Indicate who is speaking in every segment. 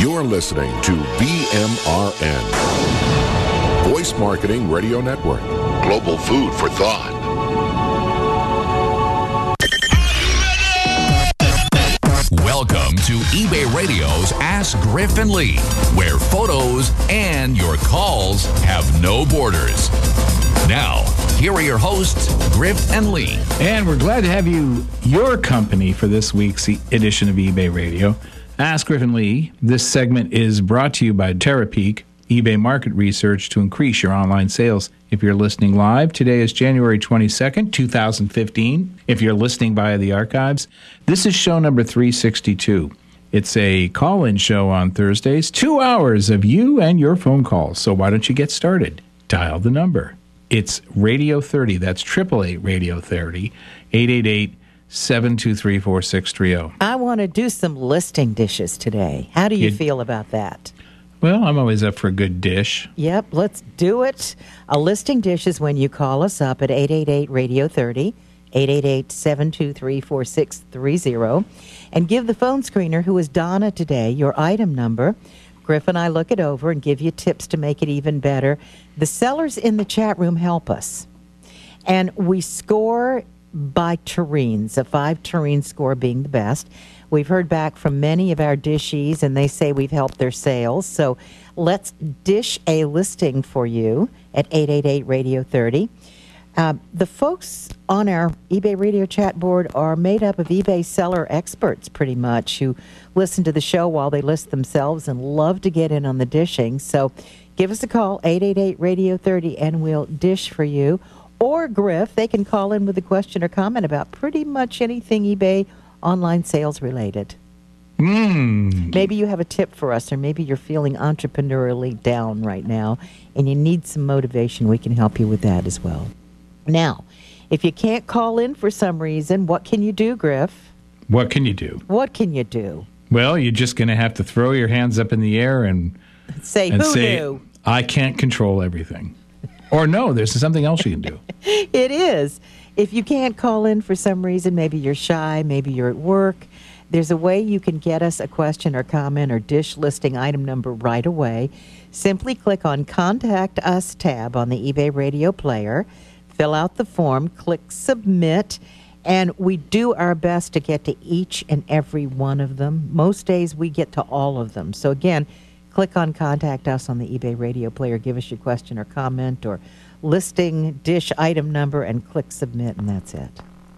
Speaker 1: You're listening to VMRN, Voice Marketing Radio Network. Global food for thought.
Speaker 2: Welcome to eBay Radio's Ask Griff and Lee, where photos and your calls have no borders. Now, here are your hosts, Griff and Lee.
Speaker 3: And we're glad to have your company for this week's edition of eBay Radio. Ask Griff and Lee. This segment is brought to you by Terapeak, eBay market research to increase your online sales. If you're listening live, today is January 22nd, 2015. If you're listening via the archives, this is show number 362. It's a call-in show on Thursdays, 2 hours of you and your phone calls. So why don't you get started? Dial the number. It's Radio 30. That's 888-RADIO-30, 888-723-4630.
Speaker 4: I want to do some listing dishes today. How do you feel about that?
Speaker 3: Well, I'm always up for a good dish.
Speaker 4: Yep, let's do it. A listing dish is when you call us up at 888-RADIO-30, 888-723-4630, and give the phone screener, who is Donna today, your item number. Griff and I look it over and give you tips to make it even better. The sellers in the chat room help us. And we score by terrines, a 5 terrine score being the best. We've heard back from many of our dishies, and they say we've helped their sales. So let's dish a listing for you at 888-RADIO-30. The folks on our eBay Radio chat board are made up of eBay seller experts, pretty much, who listen to the show while they list themselves and love to get in on the dishing. So give us a call, 888-RADIO-30, and we'll dish for you. Or Griff, they can call in with a question or comment about pretty much anything eBay online sales related. Maybe you have a tip for us, or maybe you're feeling entrepreneurially down right now and you need some motivation. We can help you with that as well. Now, if you can't call in for some reason, what can you do, Griff?
Speaker 3: What can you do?
Speaker 4: What can you do?
Speaker 3: Well, you're just going to have to throw your hands up in the air and
Speaker 4: say, who knew?
Speaker 3: I can't control everything. Or no, there's something else you can do.
Speaker 4: It is. If you can't call in for some reason, maybe you're shy, maybe you're at work, there's a way you can get us a question or comment or dish listing item number right away. Simply click on Contact Us tab on the eBay Radio player, fill out the form, click Submit, and we do our best to get to each and every one of them. Most days we get to all of them. So again, click on Contact Us on the eBay Radio player, give us your question or comment or listing, dish, item number, and click Submit, and that's it.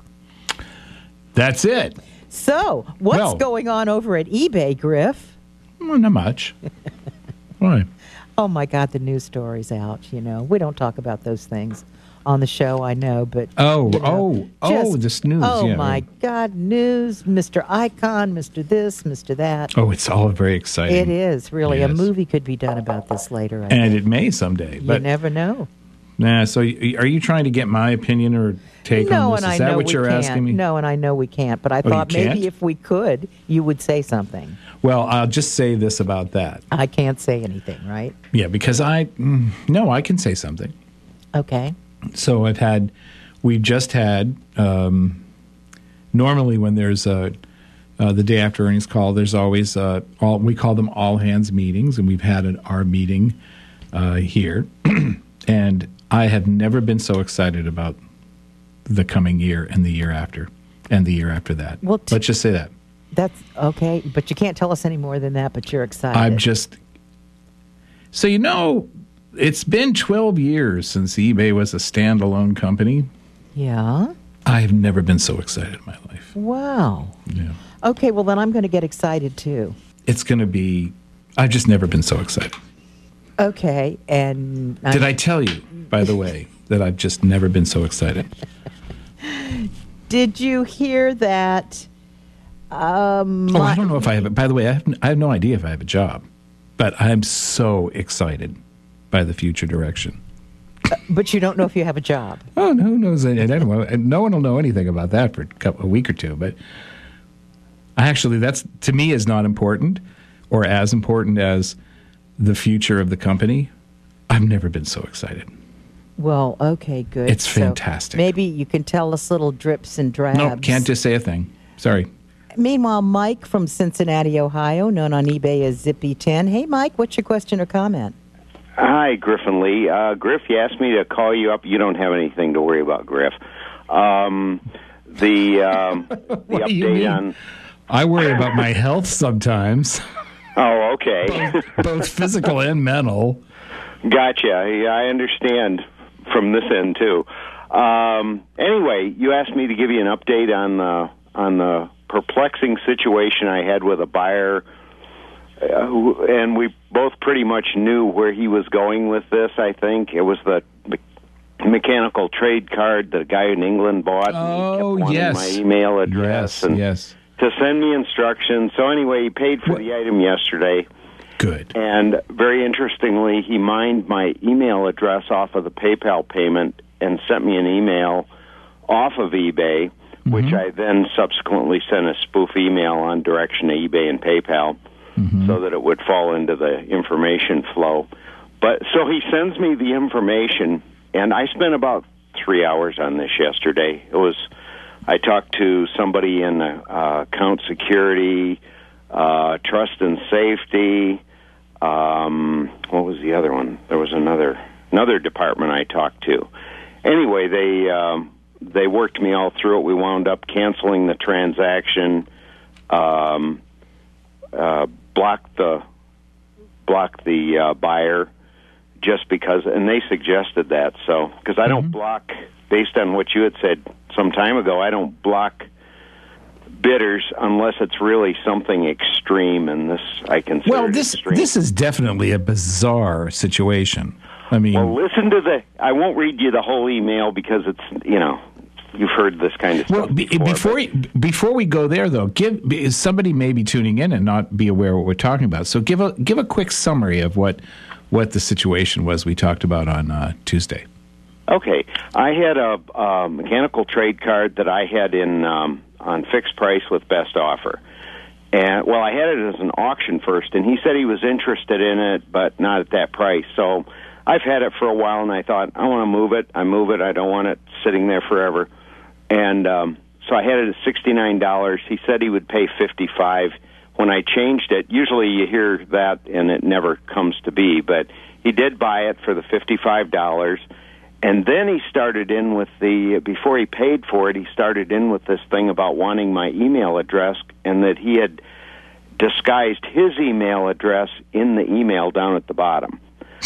Speaker 3: That's it.
Speaker 4: So, what's going on over at eBay, Griff?
Speaker 3: Well, not much. Why?
Speaker 4: Oh, my God, the news story's out, you know. We don't talk about those things on the show, I know, but...
Speaker 3: this news.
Speaker 4: Oh, my God, news, Mr. Icon, Mr. this, Mr. that.
Speaker 3: Oh, it's all very exciting.
Speaker 4: It is, really.
Speaker 3: Yes.
Speaker 4: A movie could be done about this later, I
Speaker 3: and
Speaker 4: think.
Speaker 3: it may someday.
Speaker 4: You never know.
Speaker 3: Nah, so are you trying to get my opinion or take on this? Is that what you're asking me?
Speaker 4: No, and I know we can't, but I thought maybe if we could, you would say something.
Speaker 3: Well, I'll just say this about that.
Speaker 4: I can't say anything, right?
Speaker 3: Yeah, because I can say something.
Speaker 4: Okay.
Speaker 3: So we've just had, normally when there's the day after earnings call, there's always, we call them all hands meetings, and we've had our meeting here. And I have never been so excited about the coming year and the year after and the year after that. Well, let's just say that.
Speaker 4: That's okay, but you can't tell us any more than that, but you're excited.
Speaker 3: So it's been 12 years since eBay was a standalone company.
Speaker 4: Yeah?
Speaker 3: I have never been so excited in my life.
Speaker 4: Wow.
Speaker 3: Yeah.
Speaker 4: Okay, well then I'm going to get excited too.
Speaker 3: It's going to be, I've just never been so excited.
Speaker 4: Okay, and...
Speaker 3: Did I tell you, by the way, that I've just never been so excited?
Speaker 4: Did you hear that?
Speaker 3: I don't know if I have it. By the way, I have no idea if I have a job, but I'm so excited by the future direction.
Speaker 4: But you don't know if you have a job.
Speaker 3: Oh, no, who knows? No one will know anything about that for a week or two. But that's, to me, is not important or as important as the future of the company. I've never been so excited.
Speaker 4: Well, okay, good.
Speaker 3: It's fantastic.
Speaker 4: So maybe you can tell us little drips and drabs.
Speaker 3: No, can't just say a thing. Sorry.
Speaker 4: Meanwhile, Mike from Cincinnati, Ohio, known on eBay as Zippy10. Hey, Mike, what's your question or comment?
Speaker 5: Hi, Griffin Lee. Griff, you asked me to call you up. You don't have anything to worry about, Griff. The
Speaker 3: What do you
Speaker 5: update
Speaker 3: mean?
Speaker 5: on...
Speaker 3: I worry about my health sometimes,
Speaker 5: Oh, okay.
Speaker 3: both physical and mental.
Speaker 5: Gotcha. Yeah, I understand from this end, too. Anyway, you asked me to give you an update on the perplexing situation I had with a buyer, and we both pretty much knew where he was going with this, I think. It was the mechanical trade card that a guy in England bought.
Speaker 3: Oh,
Speaker 5: and he kept wanting
Speaker 3: yes.
Speaker 5: my email address.
Speaker 3: Yes.
Speaker 5: To send me instructions. So anyway, he paid for the item yesterday.
Speaker 3: Good.
Speaker 5: And very interestingly, he mined my email address off of the PayPal payment and sent me an email off of eBay, which I then subsequently sent a spoof email on direction to eBay and PayPal so that it would fall into the information flow. But so he sends me the information, and I spent about 3 hours on this yesterday. I talked to somebody in account security, trust and safety. What was the other one? There was another department I talked to. Anyway, they worked me all through it. We wound up canceling the transaction, blocked the buyer just because, and they suggested that. So because I don't block, based on what you had said some time ago, I don't block bidders unless it's really something extreme, and this I consider extreme.
Speaker 3: This is definitely a bizarre situation. I mean,
Speaker 5: well, listen to I won't read you the whole email because it's, you've heard this kind of stuff before.
Speaker 3: Before we go there, though, somebody may be tuning in and not be aware of what we're talking about. So give a quick summary of what the situation was we talked about on Tuesday.
Speaker 5: Okay, I had a mechanical trade card that I had in on fixed price with best offer. And, well, I had it as an auction first, and he said he was interested in it, but not at that price. So I've had it for a while, and I thought, I want to move it. I move it. I don't want it sitting there forever. And so I had it at $69. He said he would pay $55. When I changed it, usually you hear that, and it never comes to be, but he did buy it for the $55. And then he started in with before he paid for it, he started in with this thing about wanting my email address and that he had disguised his email address in the email down at the bottom.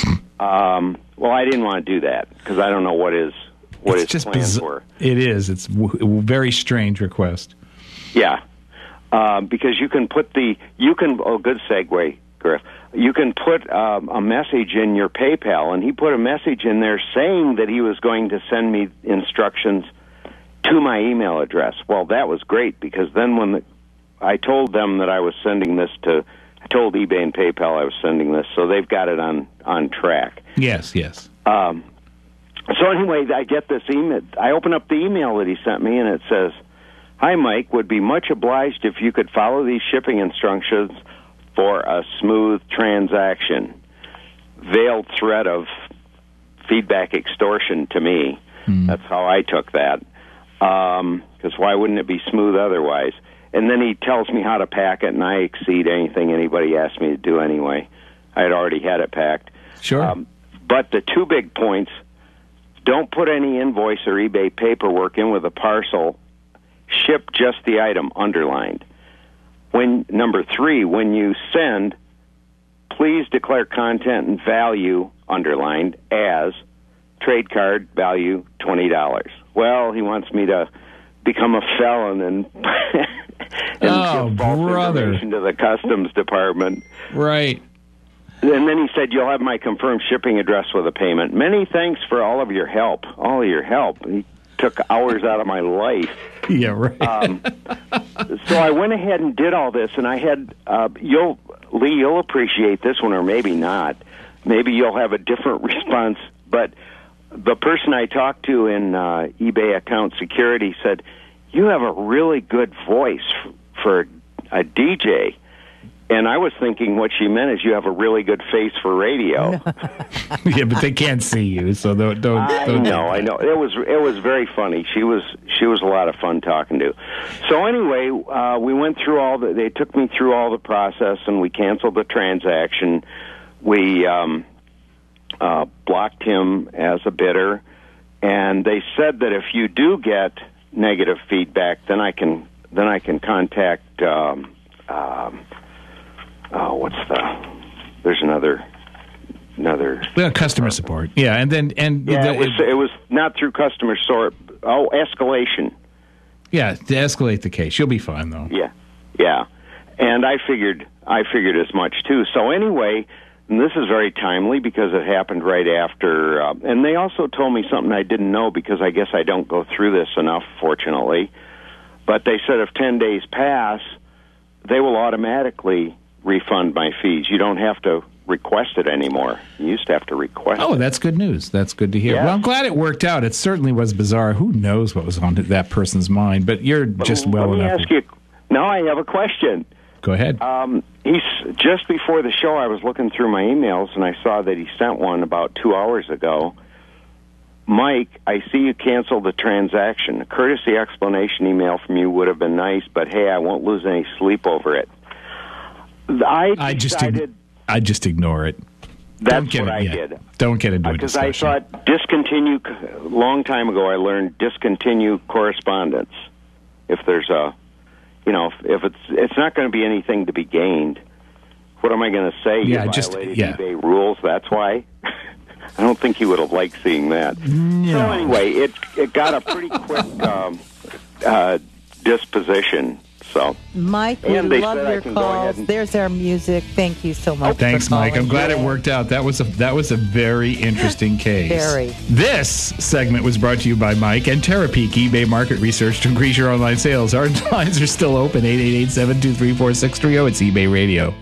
Speaker 5: Well, I didn't want to do that because I don't know what his plans were.
Speaker 3: It is. It's a very strange request.
Speaker 5: Yeah, because you can put good segue, Griff. You can put a message in your PayPal, and he put a message in there saying that he was going to send me instructions to my email address. Well, that was great, because then when I told them that I was sending this I told eBay and PayPal I was sending this, so they've got it on track.
Speaker 3: Yes.
Speaker 5: So anyway, I get this email. I open up the email that he sent me, and it says, "Hi, Mike, would be much obliged if you could follow these shipping instructions for a smooth transaction." Veiled threat of feedback extortion to me. That's how I took that. Because why wouldn't it be smooth otherwise? And then he tells me how to pack it, and I exceed anything anybody asked me to do anyway. I had already had it packed.
Speaker 3: Sure.
Speaker 5: But the two big points: don't put any invoice or eBay paperwork in with a parcel. Ship just the item, underlined. Number 3, when you send, please declare content and value, underlined, as trade card value $20. Well, he wants me to become a felon and give false information to the customs department.
Speaker 3: Right.
Speaker 5: And then he said, "You'll have my confirmed shipping address with a payment. Many thanks for all of your help." All of your help. He took hours out of my life.
Speaker 3: Yeah, right.
Speaker 5: So I went ahead and did all this, and I had you'll appreciate this one, or maybe not. Maybe you'll have a different response. But the person I talked to in eBay account security said, "You have a really good voice for a DJ." And I was thinking what she meant is you have a really good face for radio.
Speaker 3: Yeah, but they can't see you, so don't.
Speaker 5: I know. It was very funny. She was a lot of fun talking to. So anyway, we went through they took me through all the process, and we canceled the transaction. We blocked him as a bidder, and they said that if you do get negative feedback, then I can contact. There's another
Speaker 3: customer support. Yeah,
Speaker 5: it was not through customer support. Escalation.
Speaker 3: Yeah, to escalate the case. You'll be fine though.
Speaker 5: Yeah. And I figured as much too. So anyway, and this is very timely because it happened right after. And they also told me something I didn't know because I guess I don't go through this enough, fortunately. But they said if 10 days pass, they will automatically refund my fees. You don't have to request it anymore. You used to have to request it.
Speaker 3: Oh, that's good news. That's good to hear.
Speaker 5: Yeah.
Speaker 3: Well, I'm glad it worked out. It certainly was bizarre. Who knows what was on that person's mind, but you're just well enough.
Speaker 5: Let me ask you, now I have a question.
Speaker 3: Go ahead.
Speaker 5: He's just before the show, I was looking through my emails, and I saw that he sent one about 2 hours ago. Mike, I see you canceled the transaction. A courtesy explanation email from you would have been nice, but hey, I won't lose any sleep over it. I
Speaker 3: just ignore it.
Speaker 5: That's what I did.
Speaker 3: Don't get into it
Speaker 5: because I thought discontinue. A long time ago, I learned discontinue correspondence. If there's if it's not going to be anything to be gained, what am I going to say? You violated eBay rules. That's why. I don't think he would have liked seeing that. No. So anyway, it got a pretty quick disposition. So,
Speaker 4: Mike, we love your calls. There's our music. Thank you so much.
Speaker 3: Thanks, Mike. I'm glad it worked out. That was a very interesting case.
Speaker 4: Very.
Speaker 3: This segment was brought to you by Mike and Terapeak eBay market research to increase your online sales. Our lines are still open. 888-723-4630. It's eBay Radio.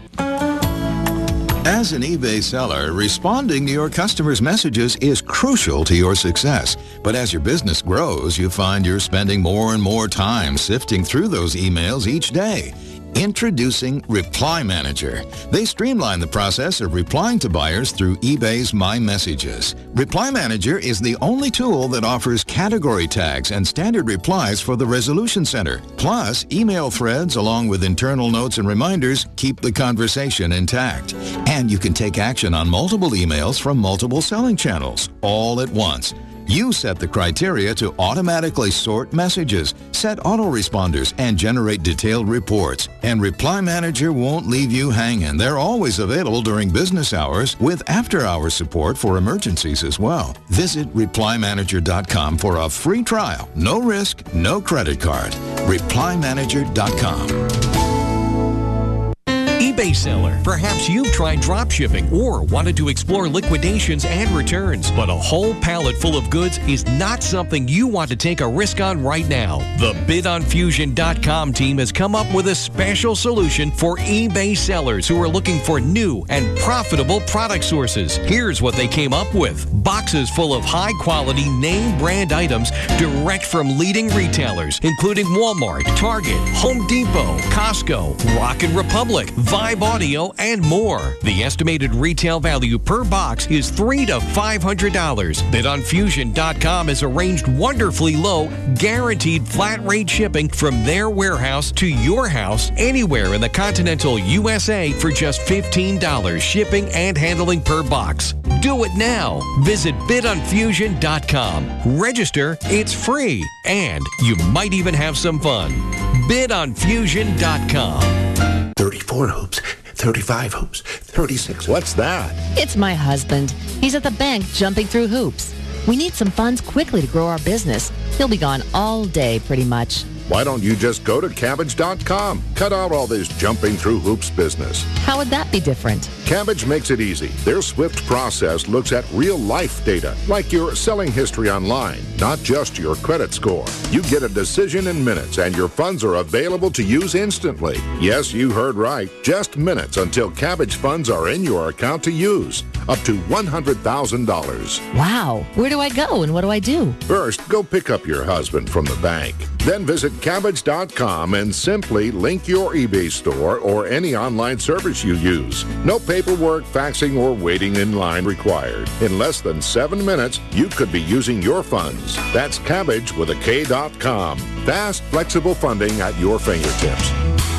Speaker 6: As an eBay seller, responding to your customers' messages is crucial to your success. But as your business grows, you find you're spending more and more time sifting through those emails each day. Introducing Reply Manager. They streamline the process of replying to buyers through eBay's My Messages. Reply Manager is the only tool that offers category tags and standard replies for the Resolution Center. Plus, email threads along with internal notes and reminders keep the conversation intact. And you can take action on multiple emails from multiple selling channels, all at once. You set the criteria to automatically sort messages, set autoresponders, and generate detailed reports. And Reply Manager won't leave you hanging. They're always available during business hours with after-hours support for emergencies as well. Visit ReplyManager.com for a free trial. No risk, no credit card. ReplyManager.com.
Speaker 7: eBay seller. Perhaps you've tried drop shipping or wanted to explore liquidations and returns, but a whole pallet full of goods is not something you want to take a risk on right now. The BidOnFusion.com team has come up with a special solution for eBay sellers who are looking for new and profitable product sources. Here's what they came up with. Boxes full of high-quality name brand items direct from leading retailers, including Walmart, Target, Home Depot, Costco, Rockin' Republic, Vibe Audio, and more. The estimated retail value per box is $300 to $500. BidOnFusion.com has arranged wonderfully low, guaranteed flat rate shipping from their warehouse to your house anywhere in the continental USA for just $15 shipping and handling per box. Do it now. Visit BidOnFusion.com. Register, it's free, and you might even have some fun. BidOnFusion.com.
Speaker 8: 34 hoops, 35 hoops, 36.
Speaker 1: What's that?
Speaker 9: It's my husband. He's at the bank jumping through hoops. We need some funds quickly to grow our business. He'll be gone all day, pretty much.
Speaker 1: Why don't you just go to Kabbage.com? Cut out all this jumping through hoops business.
Speaker 9: How would that be different?
Speaker 1: Kabbage makes it easy. Their swift process looks at real-life data, like your selling history online, not just your credit score. You get a decision in minutes, and your funds are available to use instantly. Yes, you heard right. Just minutes until Kabbage funds are in your account to use. Up to $100,000.
Speaker 9: Wow. Where do I go and what do I do?
Speaker 1: First, go pick up your husband from the bank. Then visit Kabbage.com and simply link your eBay store or any online service you use. No paperwork, faxing, or waiting in line required. In less than 7 minutes, you could be using your funds. That's Kabbage with a K.com. Fast, flexible funding at your fingertips.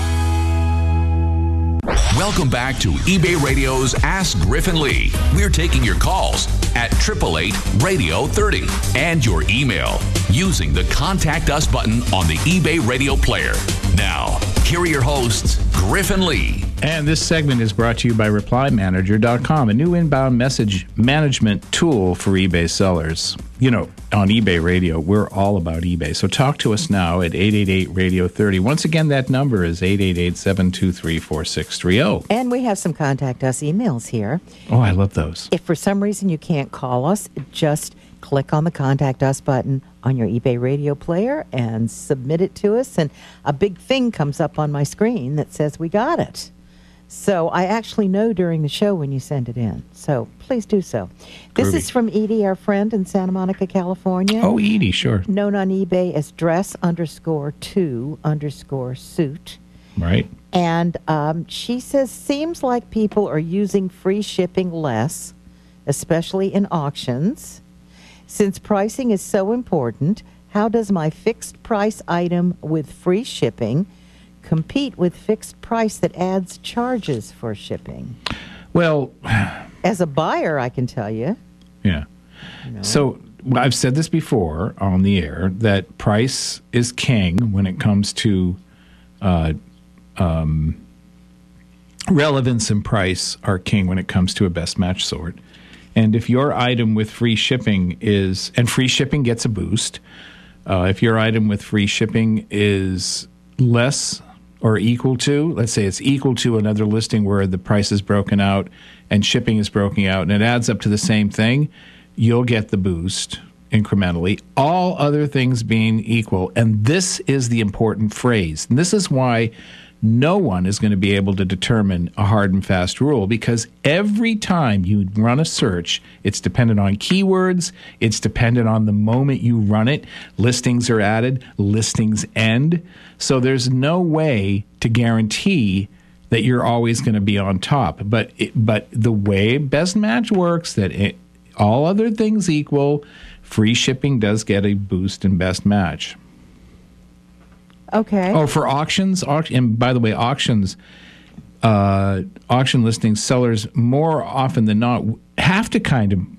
Speaker 2: Welcome back to eBay Radio's Ask Griffin Lee. We're taking your calls at 888-RADIO-30 and your email using the Contact Us button on the eBay Radio player. Now, here are your hosts, Griffin Lee.
Speaker 3: And this segment is brought to you by ReplyManager.com, a new inbound message management tool for eBay sellers. You know, on eBay Radio, we're all about eBay. So talk to us now at 888-RADIO-30. Once again, that number is 888-723-4630.
Speaker 4: And we have some Contact Us emails here.
Speaker 3: Oh, I love those.
Speaker 4: If for some reason you can't call us, just click on the Contact Us button on your eBay Radio player and submit it to us. And a big thing comes up on my screen that says we got it. So I actually know during the show when you send it in. So please do so. This is from Edie, our friend in Santa Monica, California.
Speaker 3: Oh, Edie, sure.
Speaker 4: Known on eBay as dress_2_suit.
Speaker 3: Right.
Speaker 4: And she says, seems like people are using free shipping less, especially in auctions. Since pricing is so important, how does my fixed price item with free shipping compete with fixed price that adds charges for shipping?
Speaker 3: Well,
Speaker 4: as a buyer, I can tell you.
Speaker 3: Yeah. So I've said this before on the air, that price is king when it comes to relevance, and price are king when it comes to a best match sort. And if your item with free shipping is, and free shipping gets a boost, if your item with free shipping is less or equal to, let's say it's equal to another listing where the price is broken out and shipping is broken out, and it adds up to the same thing, you'll get the boost incrementally, all other things being equal. And this is the important phrase. And this is why no one is going to be able to determine a hard and fast rule, because every time you run a search, it's dependent on keywords, it's dependent on the moment you run it. Listings are added, listings end. So there's no way to guarantee that you're always going to be on top. But the way Best Match works, that all other things equal, free shipping does get a boost in Best Match.
Speaker 4: Okay.
Speaker 3: Oh, for auctions, and by the way, auction listings, sellers more often than not have to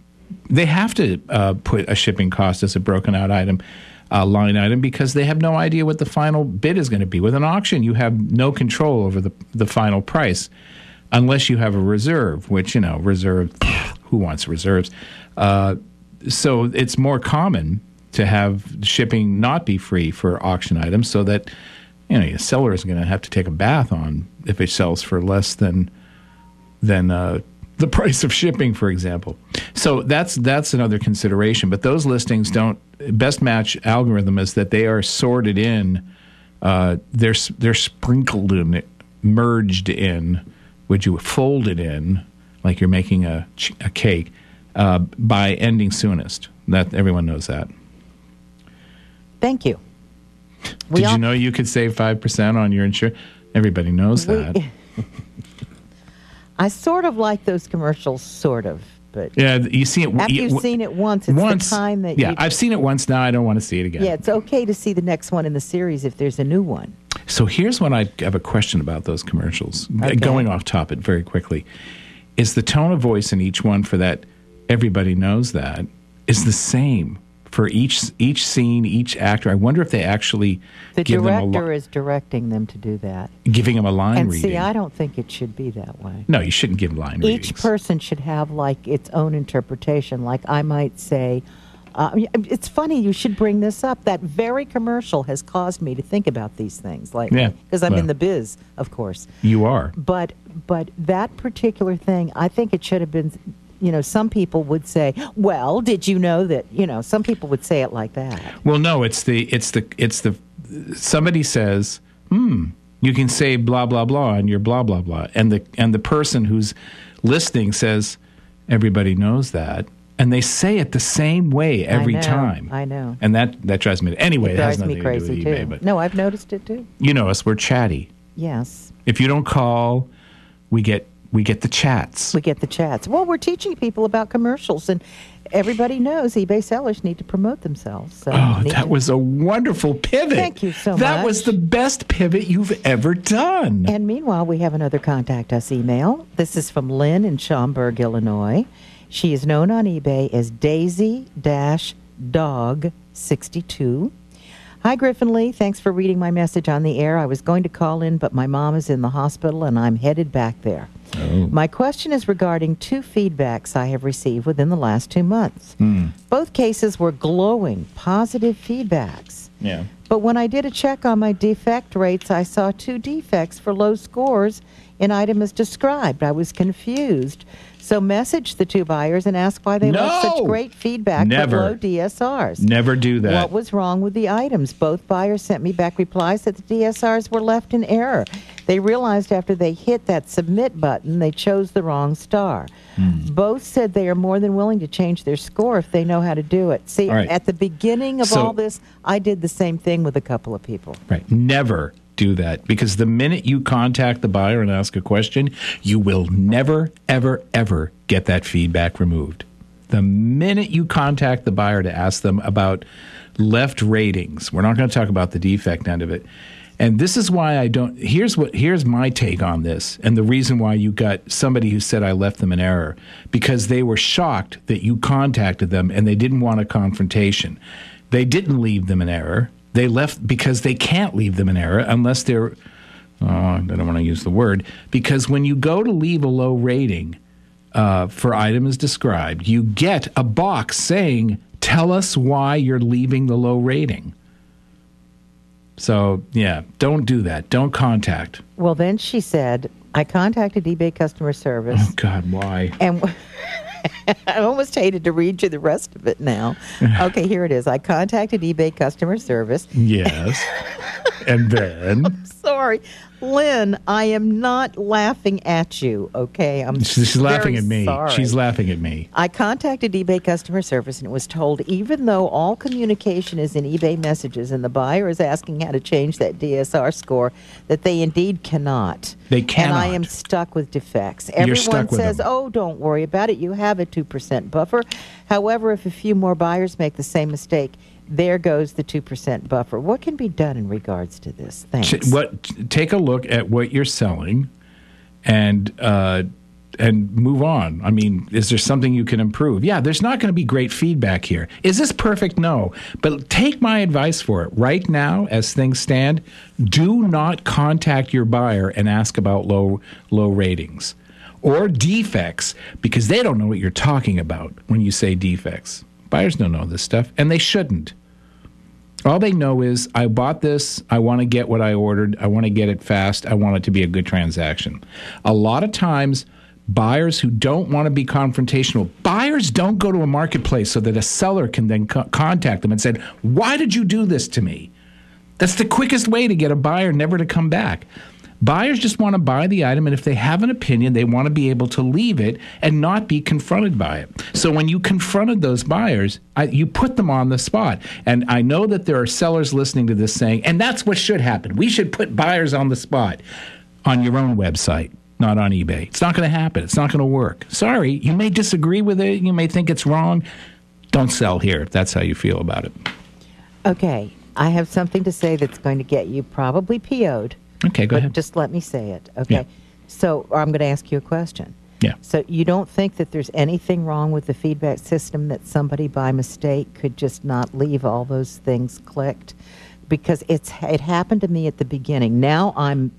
Speaker 3: put a shipping cost as a broken out item, line item, because they have no idea what the final bid is going to be. With an auction, you have no control over the final price, unless you have a reserve, which, reserve, who wants reserves? So it's more common to have shipping not be free for auction items, so that a seller is going to have to take a bath on if it sells for less than the price of shipping, for example. So that's another consideration. But those listings don't. Best Match algorithm is that they are sorted in. They're sprinkled in, merged in. Would you fold it in like you're making a cake by ending soonest? That everyone knows that.
Speaker 4: Thank you.
Speaker 3: Did you know you could save 5% on your insurance? Everybody knows that.
Speaker 4: I sort of like those commercials, sort of. But
Speaker 3: yeah, you see it.
Speaker 4: After you've seen it once, it's the time that
Speaker 3: I've seen it once now. I don't want to see it again.
Speaker 4: Yeah, it's okay to see the next one in the series if there's a new one.
Speaker 3: So here's what I have a question about those commercials. Okay. Going off topic very quickly. Is the tone of voice in each one for that, everybody knows that, is the same for each scene, each actor? I wonder if they actually give them
Speaker 4: the director is directing them to do that,
Speaker 3: giving them a line reading.
Speaker 4: And see, I don't think it should be that way.
Speaker 3: No, you shouldn't give line readings.
Speaker 4: Each person should have its own interpretation. Like I might say, it's funny you should bring this up. That very commercial has caused me to think about these things lately, because I'm in the biz, of course.
Speaker 3: You are.
Speaker 4: But that particular thing, I think it should have been. Some people would say, "Well, did you know that?" Some people would say it like that.
Speaker 3: Well, no, it's the. Somebody says, you can say blah blah blah and you're blah blah blah, and the person who's listening says, everybody knows that, And they say it the same way every time.
Speaker 4: I know.
Speaker 3: And that drives me. Anyway, it has
Speaker 4: drives me
Speaker 3: nothing
Speaker 4: crazy
Speaker 3: to do with eBay.
Speaker 4: too.
Speaker 3: But
Speaker 4: No, I've noticed it too.
Speaker 3: you know us, we're chatty.
Speaker 4: Yes.
Speaker 3: If you don't call, we get the chats.
Speaker 4: We get the chats. Well, we're teaching people about commercials, and everybody knows eBay sellers need to promote themselves. So
Speaker 3: Oh, that was a wonderful pivot.
Speaker 4: Thank you so
Speaker 3: That
Speaker 4: much.
Speaker 3: was the best pivot you've ever done.
Speaker 4: And meanwhile, we have another Contact Us email. This is from Lynn in Schaumburg, Illinois. She is known on eBay as Daisy-Dog62. Hi, Griffin Lee. Thanks for reading my message on the air. I was going to call in, but my mom is in the hospital, and I'm headed back there.
Speaker 3: Oh.
Speaker 4: My question is regarding 2 feedbacks I have received within the last 2 months. Both cases were glowing, positive feedbacks.
Speaker 3: Yeah.
Speaker 4: But when I did a check on my defect rates, I saw 2 defects for low scores in item as described. I was confused. So messaged the 2 buyers and asked why they left such great feedback
Speaker 3: Never.
Speaker 4: but low DSRs.
Speaker 3: Never do that.
Speaker 4: What was wrong with the items? Both buyers sent me back replies that the DSRs were left in error. They realized after they hit that submit button, they chose the wrong star. Both said they are more than willing to change their score if they know how to do it. See,
Speaker 3: All right.
Speaker 4: at the beginning of
Speaker 3: So-
Speaker 4: all this, I did the same thing with a couple of people.
Speaker 3: Right. Never do that, because the minute you contact the buyer and ask a question, you will never, ever, ever get that feedback removed. The minute you contact the buyer to ask them about left ratings, we're not going to talk about the defect end of it. And this is why I don't. Here's my take on this, and the reason why you got somebody who said I left them in error, because they were shocked that you contacted them and they didn't want a confrontation. They didn't leave them in error. They left because they can't leave them in error unless they're, I don't want to use the word, because when you go to leave a low rating for item as described, you get a box saying, tell us why you're leaving the low rating. So, yeah, don't do that. Don't contact.
Speaker 4: Well, then she said, I contacted eBay customer service.
Speaker 3: Oh, God, why?
Speaker 4: And I almost hated to read you the rest of it now. Okay, here it is. I contacted eBay customer service.
Speaker 3: Yes. And then?
Speaker 4: Sorry. Lynn, I am not laughing at you, okay?
Speaker 3: She's laughing at me.
Speaker 4: Sorry.
Speaker 3: She's laughing at me.
Speaker 4: I contacted eBay customer service and was told even though all communication is in eBay messages and the buyer is asking how to change that DSR score, that they indeed cannot.
Speaker 3: They cannot.
Speaker 4: And I am stuck with defects.
Speaker 3: You're
Speaker 4: Everyone
Speaker 3: stuck with
Speaker 4: says,
Speaker 3: them.
Speaker 4: oh, don't worry about it. You have a 2% buffer. However, if a few more buyers make the same mistake, there goes the 2% buffer. What can be done in regards to this? Thanks.
Speaker 3: Take a look at what you're selling and move on. I mean, is there something you can improve? Yeah, there's not going to be great feedback here. Is this perfect? No. But take my advice for it. Right now, as things stand, do not contact your buyer and ask about low ratings or defects, because they don't know what you're talking about when you say defects. Buyers don't know this stuff, and they shouldn't. All they know is, I bought this, I want to get what I ordered, I want to get it fast, I want it to be a good transaction. A lot of times, buyers who don't want to be confrontational, buyers don't go to a marketplace so that a seller can then contact them and say, why did you do this to me? That's the quickest way to get a buyer never to come back. Buyers just want to buy the item, and if they have an opinion, they want to be able to leave it and not be confronted by it. So when you confronted those buyers, you put them on the spot. And I know that there are sellers listening to this saying, and that's what should happen. We should put buyers on the spot on your own website, not on eBay. It's not going to happen. It's not going to work. Sorry, you may disagree with it. You may think it's wrong. Don't sell here if that's how you feel about it.
Speaker 4: Okay, I have something to say that's going to get you probably PO'd.
Speaker 3: Okay, go ahead.
Speaker 4: Just let me say it, okay?
Speaker 3: Yeah.
Speaker 4: So I'm going to ask you a question.
Speaker 3: Yeah.
Speaker 4: So you don't think that there's anything wrong with the feedback system that somebody by mistake could just not leave all those things clicked? Because it happened to me at the beginning. Now I'm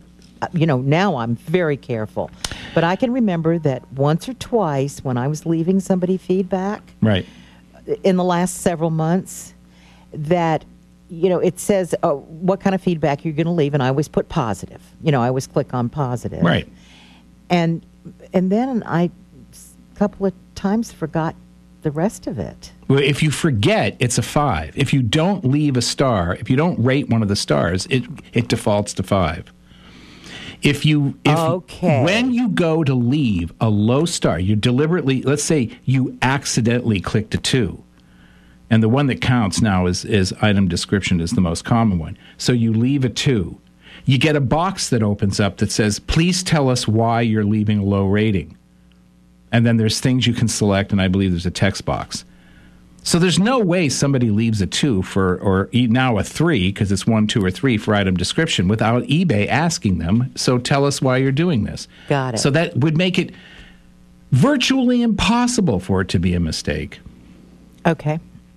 Speaker 4: very careful. But I can remember that once or twice when I was leaving somebody feedback
Speaker 3: Right.
Speaker 4: in the last several months that it says what kind of feedback you're going to leave, and I always put positive. I always click on positive.
Speaker 3: Right.
Speaker 4: And then I a couple of times forgot the rest of it.
Speaker 3: Well, if you forget, it's a 5. If you don't leave a star, if you don't rate one of the stars, it defaults to 5. When you go to leave a low star, you deliberately, let's say you accidentally clicked a 2. And the one that counts now is item description is the most common one. So you leave a 2. You get a box that opens up that says, please tell us why you're leaving a low rating. And then there's things you can select, and I believe there's a text box. So there's no way somebody leaves a 2 or now a 3, because it's 1, 2, or 3 for item description without eBay asking them, so tell us why you're doing this.
Speaker 4: Got it.
Speaker 3: So that would make it virtually impossible for it to be a mistake.
Speaker 4: Okay.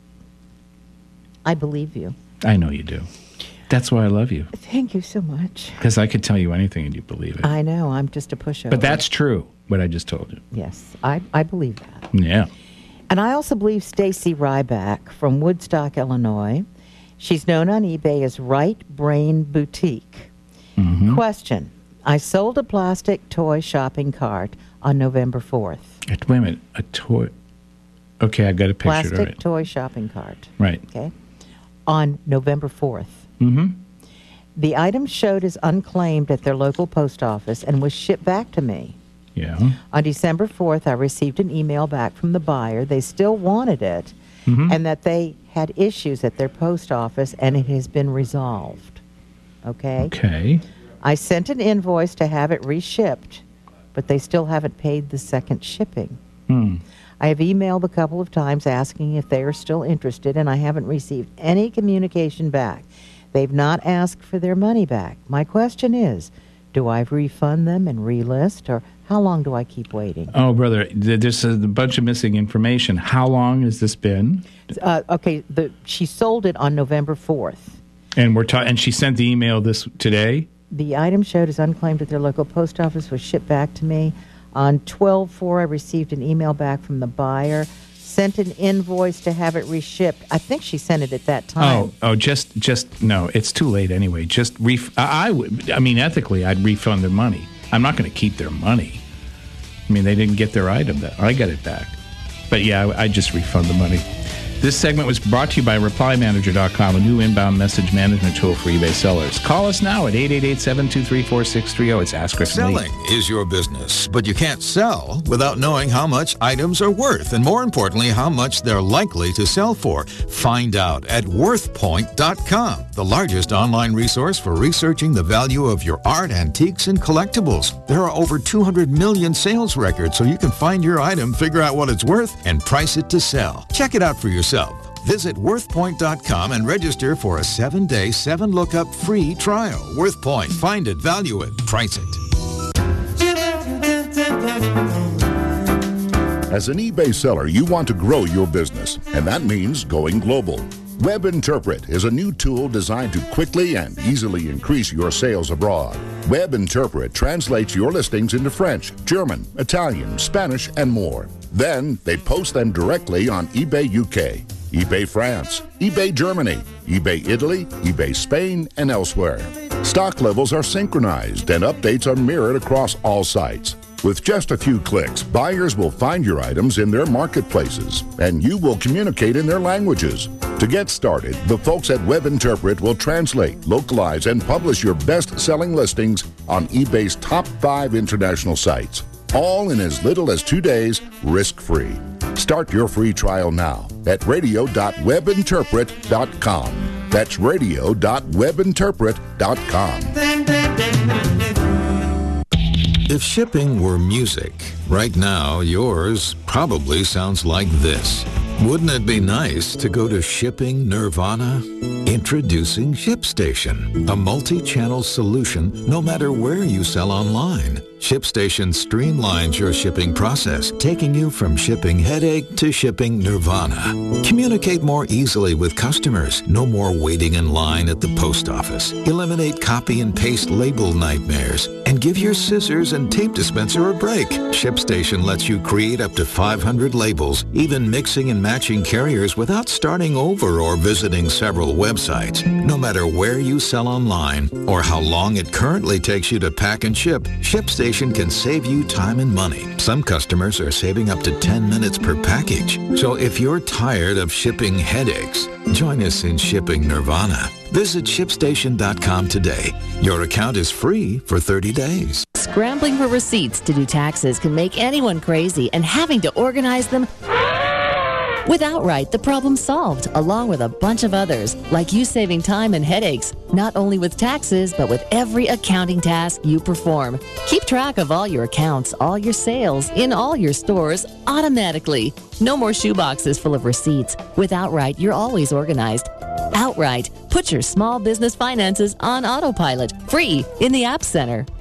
Speaker 4: I believe you.
Speaker 3: I know you do. That's why I love you.
Speaker 4: Thank you so much.
Speaker 3: Because I could tell you anything and you believe it.
Speaker 4: I know. I'm just a pushover.
Speaker 3: But that's true, what I just told you.
Speaker 4: Yes, I believe that.
Speaker 3: Yeah.
Speaker 4: And I also believe Stacy Ryback from Woodstock, Illinois. She's known on eBay as Right Brain Boutique. Mm-hmm. Question. I sold a plastic toy shopping cart on November 4th.
Speaker 3: Wait a minute. A toy. Okay, I got a picture.
Speaker 4: Plastic toy shopping cart.
Speaker 3: Right.
Speaker 4: Okay. On November 4th.
Speaker 3: Mm-hmm.
Speaker 4: The item showed as unclaimed at their local post office and was shipped back to me.
Speaker 3: Yeah.
Speaker 4: On December 4th, I received an email back from the buyer. They still wanted it, and that they had issues at their post office, and it has been resolved. Okay?
Speaker 3: Okay.
Speaker 4: I sent an invoice to have it reshipped, but they still haven't paid the second shipping. I have emailed a couple of times asking if they are still interested, and I haven't received any communication back. They've not asked for their money back. My question is, do I refund them and relist, or how long do I keep waiting?
Speaker 3: Oh, brother, there's a bunch of missing information. How long has this been?
Speaker 4: Okay, she sold it on November 4th.
Speaker 3: And and she sent the email today?
Speaker 4: The item showed as unclaimed at their local post office, was shipped back to me. On 12/4, I received an email back from the buyer, sent an invoice to have it reshipped. I think she sent it at that time.
Speaker 3: Just no, it's too late anyway. Just ethically, I'd refund their money. I'm not going to keep their money. I mean, they didn't get their item. I got it back. But yeah, I just refund the money. This segment was brought to you by ReplyManager.com, a new inbound message management tool for eBay sellers. Call us now at 888-723-4630. It's Ask Griffin Lee.
Speaker 6: Selling is your business, but you can't sell without knowing how much items are worth, and more importantly, how much they're likely to sell for. Find out at WorthPoint.com, the largest online resource for researching the value of your art, antiques, and collectibles. There are over 200 million sales records, so you can find your item, figure out what it's worth, and price it to sell. Check it out for yourself. Visit WorthPoint.com and register for a 7-day, 7-lookup free trial. WorthPoint. Find it, value it, price it.
Speaker 1: As an eBay seller, you want to grow your business, and that means going global. WebInterpret is a new tool designed to quickly and easily increase your sales abroad. WebInterpret translates your listings into French, German, Italian, Spanish, and more. Then they post them directly on eBay UK, eBay France, eBay Germany, eBay Italy, eBay Spain, and elsewhere. Stock levels are synchronized and updates are mirrored across all sites. With just a few clicks, buyers will find your items in their marketplaces, and you will communicate in their languages. To get started, the folks at WebInterpret will translate, localize, and publish your best-selling listings on eBay's top 5 international sites, all in as little as 2 days, risk-free. Start your free trial now at radio.webinterpret.com. That's radio.webinterpret.com.
Speaker 6: If shipping were music, right now yours probably sounds like this. Wouldn't it be nice to go to Shipping Nirvana? Introducing ShipStation, a multi-channel solution no matter where you sell online. ShipStation streamlines your shipping process, taking you from shipping headache to shipping nirvana. Communicate more easily with customers. No more waiting in line at the post office. Eliminate copy and paste label nightmares. And give your scissors and tape dispenser a break. ShipStation lets you create up to 500 labels, even mixing and matching carriers without starting over or visiting several websites. No matter where you sell online or how long it currently takes you to pack and ship, ShipStation ShipStation can save you time and money. Some customers are saving up to 10 minutes per package. So if you're tired of shipping headaches, join us in shipping nirvana. Visit ShipStation.com today. Your account is free for 30 days.
Speaker 9: Scrambling for receipts to do taxes can make anyone crazy, and having to organize them... With Outright, the problem's solved, along with a bunch of others, like you saving time and headaches, not only with taxes, but with every accounting task you perform. Keep track of all your accounts, all your sales, in all your stores, automatically. No more shoeboxes full of receipts. With Outright, you're always organized. Outright, put your small business finances on autopilot, free in the App Center.